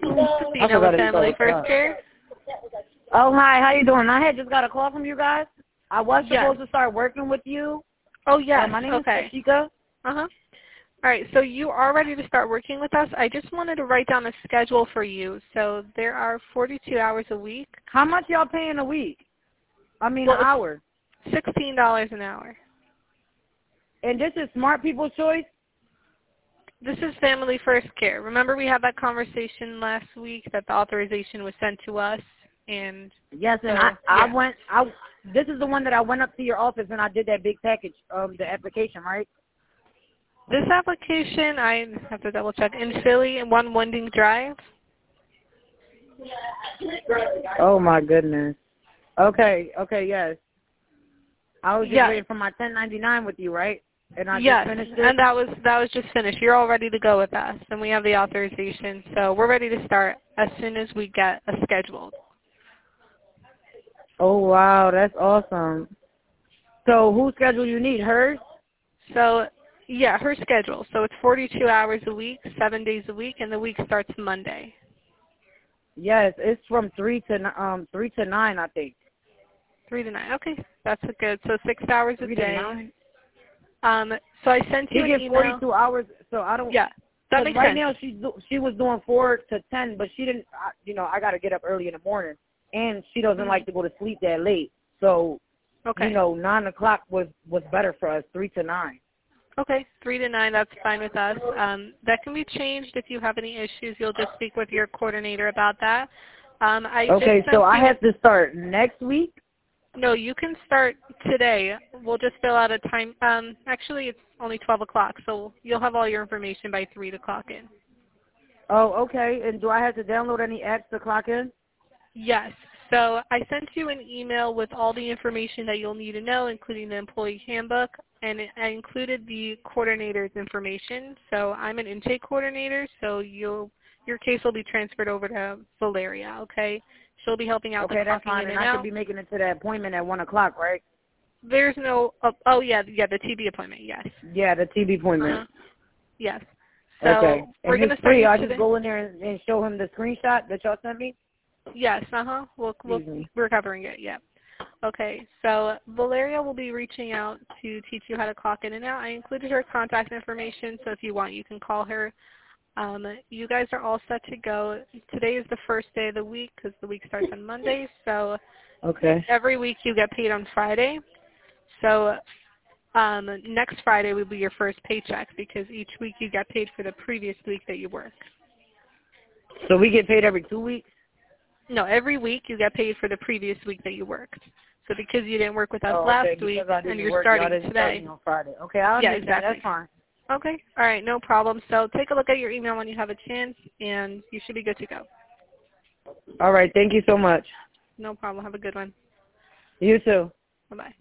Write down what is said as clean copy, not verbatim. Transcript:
I Christina forgot with to Family start. First Care. Oh, hi. How you doing? I had just got a call from you guys. I was Yes. supposed to start working with you. Oh, yes. My name Okay. is Tashika. Uh-huh. All right, so you are ready to start working with us. I just wanted to write down a schedule for you. So there are 42 hours a week. How much y'all paying a week? An hour. $16 an hour. And this is Smart People's Choice? This is Family First Care. Remember we had that conversation last week that the authorization was sent to us? And yes, and this is the one that I went up to your office and I did that big package, the application, right? This application, I have to double check, in Philly, in 1 Winding Drive. Oh, my goodness. Okay, yes. I was just waiting for my 1099 with you, right? And I just finished it? And that was just finished. You're all ready to go with us, and we have the authorization. So we're ready to start as soon as we get a scheduled. Oh, wow, that's awesome. So whose schedule you need, hers? So, yeah, her schedule. So it's 42 hours a week, 7 days a week, and the week starts Monday. Yes, it's from 3 to 9, I think. 3 to 9. Okay, that's a good. So 6 hours a 3 day. to 9. So I sent you an email. 42 hours, so I don't. Yeah, that makes right sense. now she was doing 4 to 10, but she didn't. I got to get up early in the morning, and she doesn't like to go to sleep that late. So, 9 o'clock was better for us. 3 to 9. Okay, 3 to 9, that's fine with us. That can be changed if you have any issues. You'll just speak with your coordinator about that. So I have to start next week? No, you can start today. We'll just fill out a time. Actually, it's only 12 o'clock, so you'll have all your information by 3 to clock in. Oh, okay. And do I have to download any apps to clock in? Yes. So I sent you an email with all the information that you'll need to know, including the employee handbook, and I included the coordinator's information. So I'm an intake coordinator, so your case will be transferred over to Valeria, okay? She'll be helping out the clocking that's fine. in And and I out. could be making it to that appointment at 1 o'clock, right? There's no, the TB appointment, yes. Yeah, the TB appointment. Yes. So okay. we're going to start free. I today. just go in there and show him the screenshot that y'all sent me? Yes, we're covering it, yeah. Okay, so Valeria will be reaching out to teach you how to clock in and out. I included her contact information, so if you want, you can call her. You guys are all set to go. Today is the first day of the week because the week starts on Monday, so every week you get paid on Friday. So next Friday will be your first paycheck because each week you get paid for the previous week that you work. So we get paid every 2 weeks? No, every week you get paid for the previous week that you worked. So because you didn't work with us last week and you're starting today. On Friday. Okay, I understand. Exactly. That's fine. Okay. All right, no problem. So take a look at your email when you have a chance, and you should be good to go. All right. Thank you so much. No problem. Have a good one. You too. Bye-bye.